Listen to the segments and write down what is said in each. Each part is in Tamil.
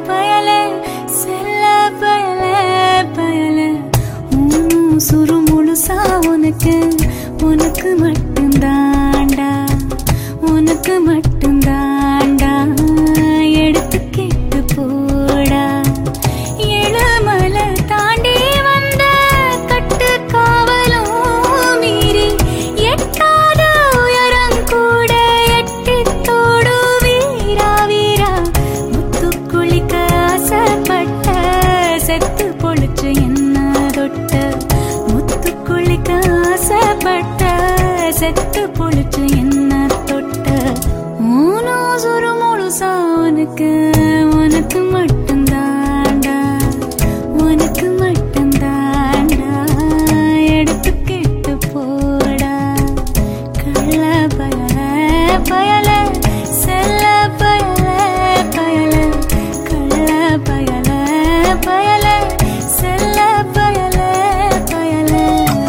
பயலே செல்ல பயலே பயலே சுரு முழுசா உனக்கு உனக்கு மட்டும்தாண்டா உனக்கு மட்டும்தாண்டா எடுத்து கேட்டு போடா ஏழுமலை தாண்டி வந்த கட்டு காவலும் மீறி எட்டாத உயரம் கூட எட்டித்தோடு வீரா வீரா முத்து குளிக்க ஆசைப்பட்ட செத்து பொழிச்சு என்ன தொட்ட முத்து குளிக்க ஆசைப்பட்ட செத்து பொழிச்சு என்ன தொட்ட ஊனோ சுரு முழுசா உனக்கு உனக்கு மட்டும்தாண்டா உனக்கு மட்டும்தாண்டா எடுத்து கேட்டு போடா கள்ள பயலே பயலே செல்ல பயலே பயலே கள்ள பயலே பயலே செல்ல பயலே பயலே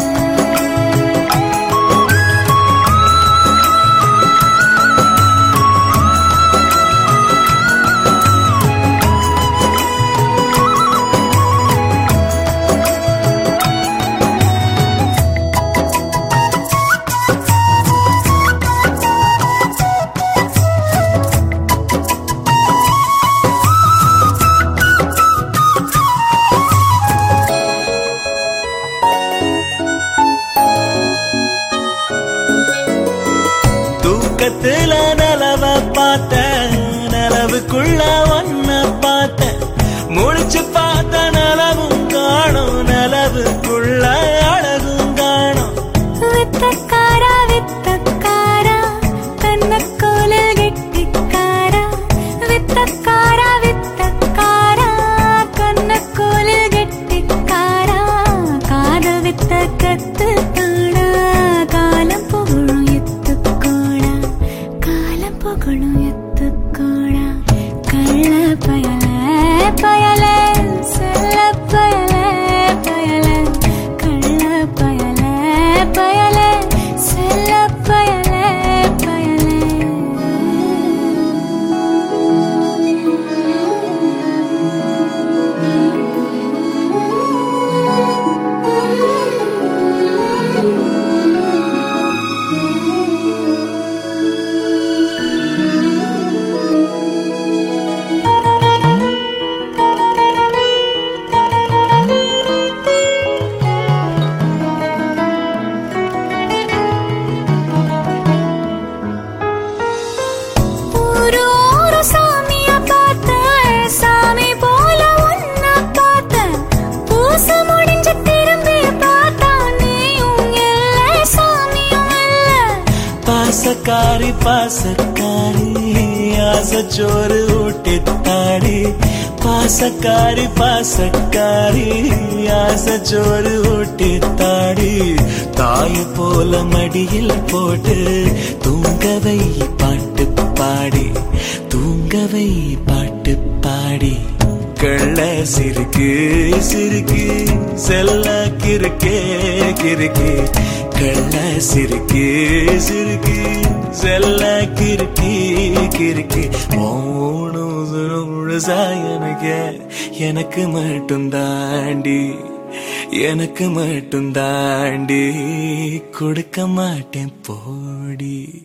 தூக்கத்துல நிலவ பார்த்த நிலவுக்குள்ள ஒன்ன பார்த்த முடிச்சு பார்த்த நிலவும் காணும் நிலவுக்குள்ள அழகும் காணும் வித்தக்காரா வித்தக்காரா கண்ணக்கோலில் கெட்டிக்காரா வித்தக்காரா வித்தக்காரா கண்ணக்கோலில் கெட்டிக்காரா காதல் வித்த கத்து தாடா காலம் புகழும் எத்துக்கோடா காலம் புகழும் எத்துக்கோடா கள்ள பயலே பயலே செல்ல பயலே பயலே கள்ள பயலே பயலே செல்ல பயலே பயலே ஊரோரு சாமிய பார்த்தேன் சாமி போல ஒன்ன பார்த்தேன் பூச முடிஞ்சு திரும்பி பார்த்தா நீயும் இல்லை சாமியும் இல்லை பாசக்காரி பாசக்காரி ஆசச்சோறு ஊட்டித்தாடி பாசக்காரி பாசக்காரி ஆசச்சோறு ஊட்டித்தாடி தாய போல மடியில் போட்டு தூங்கவை பாட்டு பாடி தூங்கவை பாட்டு பாடி கள்ள சிறுக்கு சிறுக்கு செல்ல கிறுக்கே கிறுக்கு கள்ள சிறுக்கு சிறுக்கு செல்ல கிறுக்கி கிறுக்கி மௌனம் முழுசா எனக்கு மட்டும் தாண்டி எனக்கு மட்டும் தாண்டி கொடுக்க மாட்டேன் போடி.